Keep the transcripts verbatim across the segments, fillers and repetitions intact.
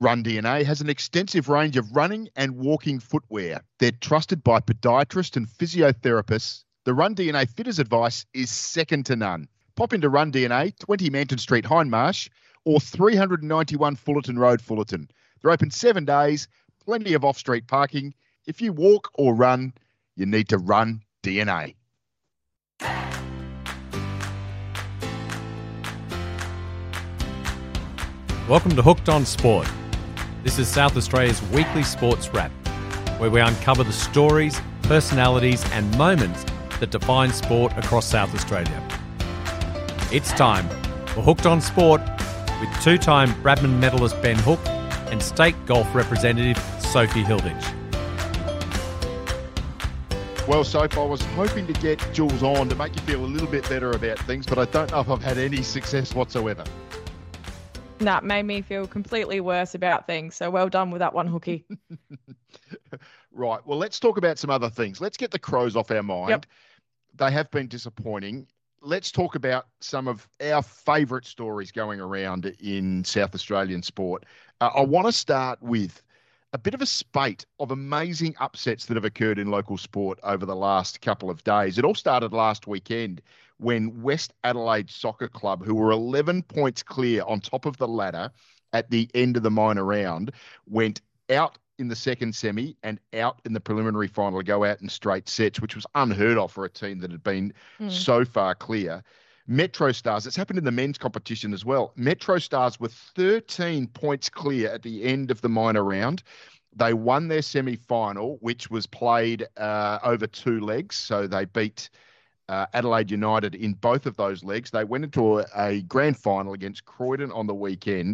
Run D N A has an extensive range of running and walking footwear. They're trusted by podiatrists and physiotherapists. The Run D N A fitter's advice is second to none. Pop into Run D N A, twenty Manton Street, Hindmarsh, or three ninety-one Fullerton Road, Fullerton. They're open seven days, plenty of off-street parking. If you walk or run, you need to Run D N A. Welcome to Hooked on Sport. This is South Australia's weekly sports wrap, where we uncover the stories, personalities and moments that define sport across South Australia. It's time for Hooked on Sport with two-time Bradman medalist Ben Hook and state golf representative Sophie Hilditch. Well, Soph, I was hoping to get Jules on to make you feel a little bit better about things, but I don't know if I've had any success whatsoever. That made me feel completely worse about things. So well done with that one, Hookie. Right. Well, let's talk about some other things. Let's get the Crows off our mind. Yep. They have been disappointing. Let's talk about some of our favourite stories going around in South Australian sport. Uh, I want to start with a bit of a spate of amazing upsets that have occurred in local sport over the last couple of days. It all started last weekend when West Adelaide Soccer Club, who were eleven points clear on top of the ladder at the end of the minor round, went out in the second semi and out in the preliminary final to go out in straight sets, which was unheard of for a team that had been mm. so far clear. Metro Stars, it's happened in the men's competition as well. Metro Stars were thirteen points clear at the end of the minor round. They won their semi-final, which was played uh, over two legs. So they beat uh, Adelaide United in both of those legs. They went into a, a grand final against Croydon on the weekend.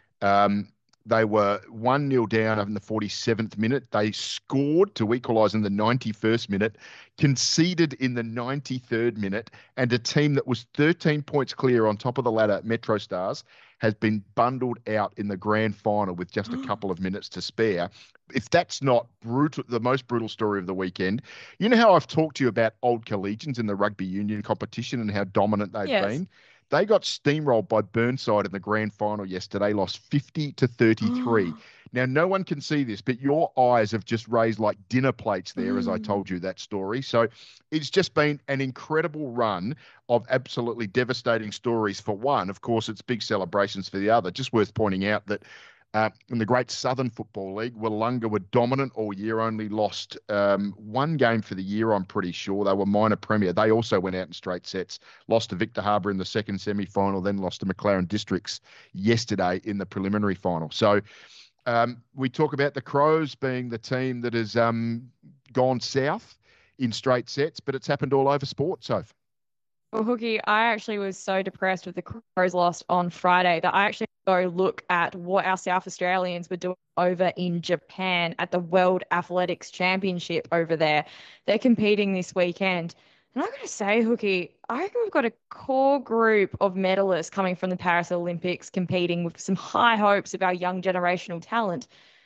Um, They were one nil down in the forty-seventh minute. They scored to equalise in the ninety-first minute, conceded in the ninety-third minute, and a team that was thirteen points clear on top of the ladder, Metro Stars, has been bundled out in the grand final with just a couple of minutes to spare. If that's not brutal, the most brutal story of the weekend, you know how I've talked to you about old collegians in the rugby union competition and how dominant they've yes. been? They got steamrolled by Burnside in the grand final yesterday, lost fifty to thirty-three. Now, no one can see this, but your eyes have just raised like dinner plates there, mm. as I told you that story. So it's just been an incredible run of absolutely devastating stories for one. Of course, it's big celebrations for the other. Just worth pointing out that Uh, in the Great Southern Football League, Wollonga were dominant all year, only lost um, one game for the year, I'm pretty sure. They were minor premier. They also went out in straight sets, lost to Victor Harbour in the second semi-final, then lost to McLaren Districts yesterday in the preliminary final. So um, we talk about the Crows being the team that has um, gone south in straight sets, but it's happened all over sport, Soph. Well, Hookie, I actually was so depressed with the Crows lost on Friday that I actually go look at what our South Australians were doing over in Japan at the World Athletics Championship over there. They're competing this weekend. And I'm going to say, Hookie, I reckon we've got a core group of medalists coming from the Paris Olympics competing with some high hopes of our young generational talent.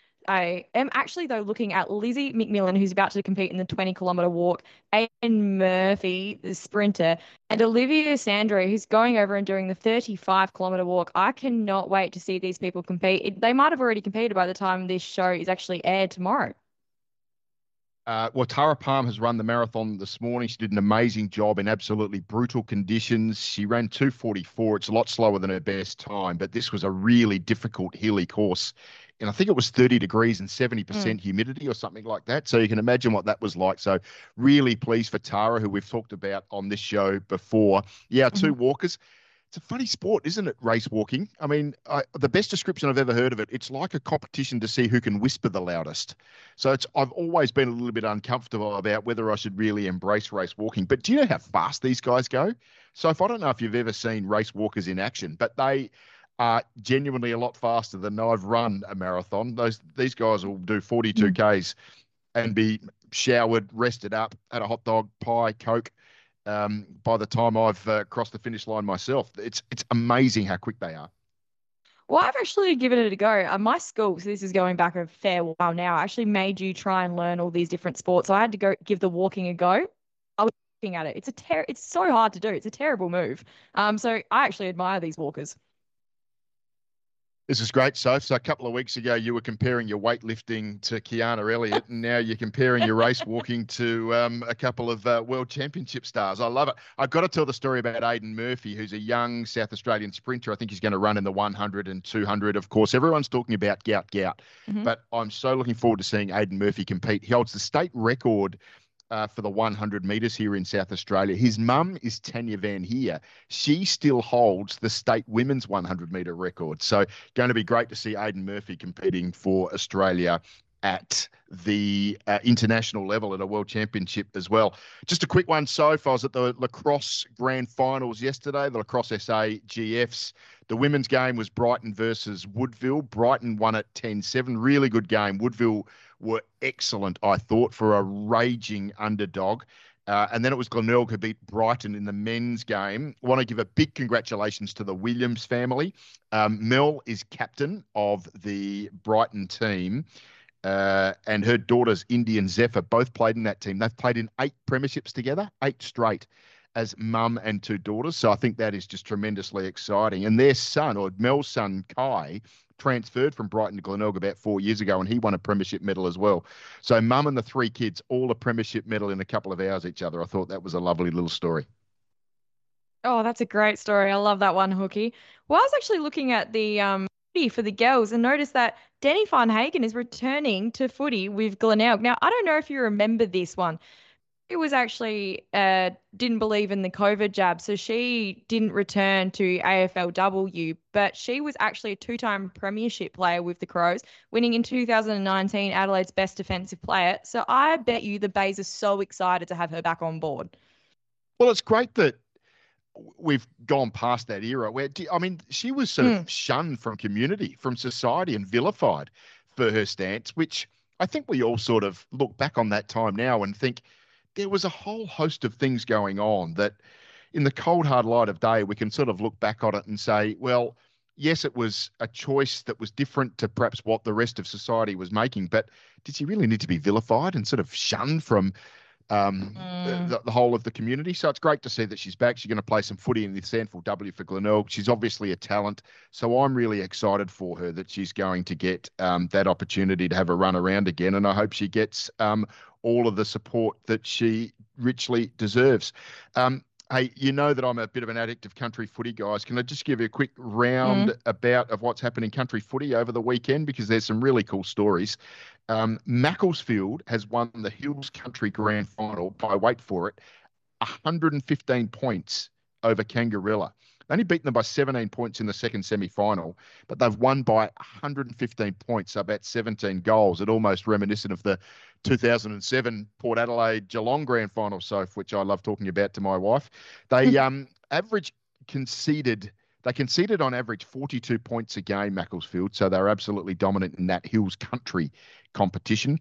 I am actually, though, looking at Lizzie McMillan, who's about to compete in the twenty kilometre walk, Aidan Murphy, the sprinter, and Olivia Sandro, who's going over and doing the thirty-five kilometre walk. I cannot wait to see these people compete. It, they might have already competed by the time this show is actually aired tomorrow. Uh, well, Tara Palm has run the marathon this morning. She did an amazing job in absolutely brutal conditions. She ran two forty-four. It's a lot slower than her best time, but this was a really difficult hilly course. And I think it was thirty degrees and seventy percent mm. humidity or something like that. So you can imagine what that was like. So really pleased for Tara, who we've talked about on this show before. Yeah, two mm-hmm. walkers. It's a funny sport, isn't it, race walking? I mean, I, the best description I've ever heard of it, it's like a competition to see who can whisper the loudest. So it's I've always been a little bit uncomfortable about whether I should really embrace race walking. But do you know how fast these guys go? So if I don't know if you've ever seen race walkers in action, but they are genuinely a lot faster than I've run a marathon. Those These guys will do forty-two Ks and be showered, rested up, had a hot dog, pie, Coke. Um, by the time I've uh, crossed the finish line myself, it's it's amazing how quick they are. Well, I've actually given it a go. Uh, my school, so this is going back a fair while now, actually made you try and learn all these different sports. So I had to go give the walking a go. I was looking at it. It's a ter- It's so hard to do. It's a terrible move. Um, so I actually admire these walkers. This is great, Soph. So a couple of weeks ago, you were comparing your weightlifting to Kiana Elliott, and now you're comparing your race walking to um, a couple of uh, world championship stars. I love it. I've got to tell the story about Aidan Murphy, who's a young South Australian sprinter. I think he's going to run in the one hundred and two hundred. Of course, everyone's talking about gout, gout, Mm-hmm. but I'm so looking forward to seeing Aidan Murphy compete. He holds the state record Uh, for the one hundred metres here in South Australia. His mum is Tanya Van Heer. She still holds the state women's one hundred metre record. So going to be great to see Aidan Murphy competing for Australia at the uh, international level at a world championship as well. Just a quick one, so far, I was at the lacrosse grand finals yesterday, the Lacrosse S A G Fs. The women's game was Brighton versus Woodville. Brighton won at ten seven. Really good game. Woodville were excellent, I thought, for a raging underdog. Uh, and then it was Glenelg who beat Brighton in the men's game. I want to give a big congratulations to the Williams family. Um, Mel is captain of the Brighton team. Uh, and her daughters, Indy and Zephyr, both played in that team. They've played in eight premierships together, eight straight, as mum and two daughters. So I think that is just tremendously exciting. And their son, or Mel's son, Kai, transferred from Brighton to Glenelg about four years ago, and he won a premiership medal as well. So mum and the three kids, all a premiership medal in a couple of hours each other. I thought that was a lovely little story. Oh, that's a great story. I love that one, Hookie. Well, I was actually looking at the um footy for the girls and noticed that Denny Van Hagen is returning to footy with Glenelg. Now, I don't know if you remember this one. It was actually uh didn't believe in the COVID jab, so she didn't return to A F L W, but she was actually a two-time premiership player with the Crows, winning in two thousand nineteen Adelaide's best defensive player. So I bet you the Bays are so excited to have her back on board. Well, it's great that we've gone past that era where, I mean, she was sort of Mm. shunned from community, from society, and vilified for her stance, which I think we all sort of look back on that time now and think there was a whole host of things going on that in the cold, hard light of day, we can sort of look back on it and say, well, yes, it was a choice that was different to perhaps what the rest of society was making, but did she really need to be vilified and sort of shunned from um, Mm. the, the whole of the community? So it's great to see that she's back. She's going to play some footy in the Sandford W for Glenelg. She's obviously a talent. So I'm really excited for her that she's going to get um, that opportunity to have a run around again. And I hope she gets um, all of the support that she richly deserves. Um, Hey, you know that I'm a bit of an addict of country footy, guys. Can I just give you a quick round Mm. about of what's happened in country footy over the weekend? Because there's some really cool stories. Um, Macclesfield has won the Hills Country Grand Final by, wait for it, one hundred fifteen points over Kangarilla. They only beaten them by seventeen points in the second semi-final, but they've won by one hundred fifteen points, so about seventeen goals. It almost reminiscent of the two thousand seven Port Adelaide Geelong Grand Final, Soph, which I love talking about to my wife. They um average conceded, they conceded on average forty-two points a game, Macclesfield, so they're absolutely dominant in that Hills Country competition.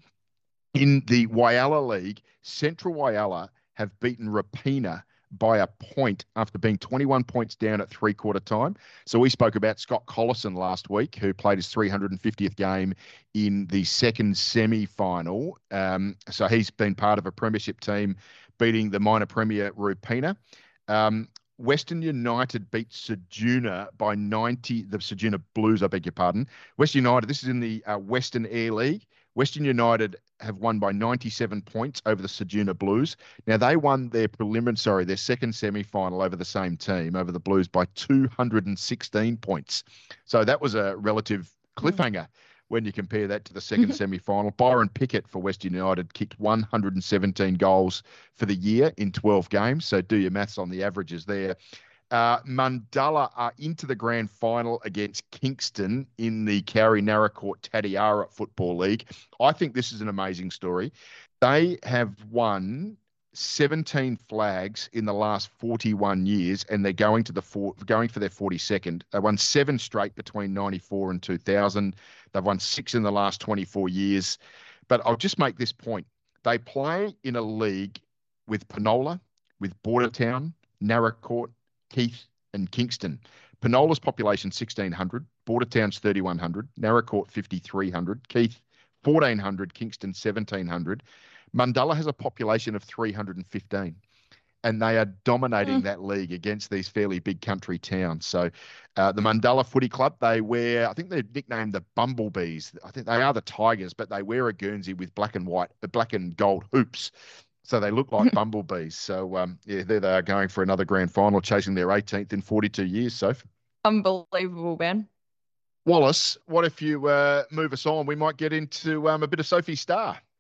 In the Whyalla League, Central Whyalla have beaten Rapina by a point after being twenty-one points down at three-quarter time. So we spoke about Scott Collison last week, who played his three hundred fiftieth game in the second semi-final. Um, so he's been part of a premiership team beating the minor premier Rapina. Um, Western United beat Sejuna by ninety, the Sejuna Blues, I beg your pardon. Western United, this is in the uh, Western Air League. Western United have won by ninety-seven points over the Sejuna Blues. Now, they won their preliminary, sorry, their second semi-final over the same team, over the Blues, by two hundred sixteen points. So that was a relative cliffhanger when you compare that to the second semi-final. Byron Pickett for Western United kicked one hundred seventeen goals for the year in twelve games. So do your maths on the averages there. Uh, Mundalla are into the grand final against Kingston in the Cowrie Narracourt Tatiara Football League. I think this is an amazing story. They have won seventeen flags in the last forty-one years, and they're going to the four, going for their forty-second. They won seven straight between ninety-four and two thousand. They've won six in the last twenty-four years. But I'll just make this point. They play in a league with Penola, with Bordertown, Narracourt, Keith and Kingston. Penola's population sixteen hundred, Bordertown's thirty-one hundred, Narracourt fifty-three hundred, Keith fourteen hundred, Kingston seventeen hundred. Mundalla has a population of three hundred fifteen. and they are dominating Mm. that league against these fairly big country towns. So uh, the Mundalla Footy Club, they wear, I think they're nicknamed the Bumblebees. I think they are the Tigers, but they wear a Guernsey with black and white, uh, black and gold hoops. So they look like bumblebees. So, um, yeah, there they are going for another grand final, chasing their eighteenth in forty-two years, Soph. Unbelievable, Ben. Wallace, what if you uh, move us on? We might get into um, a bit of Sophie Starr.